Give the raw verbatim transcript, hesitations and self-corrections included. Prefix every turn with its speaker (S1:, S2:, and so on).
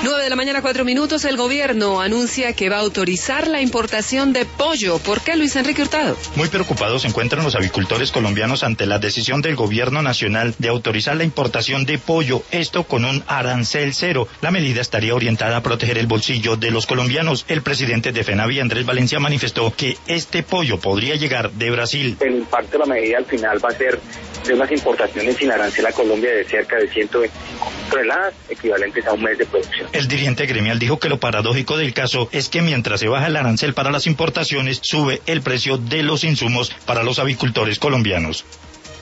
S1: nueve de la mañana, cuatro minutos. El gobierno anuncia que va a autorizar la importación de pollo. ¿Por qué, Luis Enrique Hurtado?
S2: Muy preocupados se encuentran los avicultores colombianos ante la decisión del gobierno nacional de autorizar la importación de pollo, esto con un arancel cero. La medida estaría orientada a proteger el bolsillo de los colombianos. El presidente de FENAVI, Andrés Valencia, manifestó que este pollo podría llegar de Brasil.
S3: El impacto de la medida al final va a ser de unas importaciones sin arancel a Colombia de cerca de ciento veinticinco toneladas, equivalentes a un mes de producción.
S2: El dirigente gremial dijo que lo paradójico del caso es que mientras se baja el arancel para las importaciones, sube el precio de los insumos para los avicultores colombianos.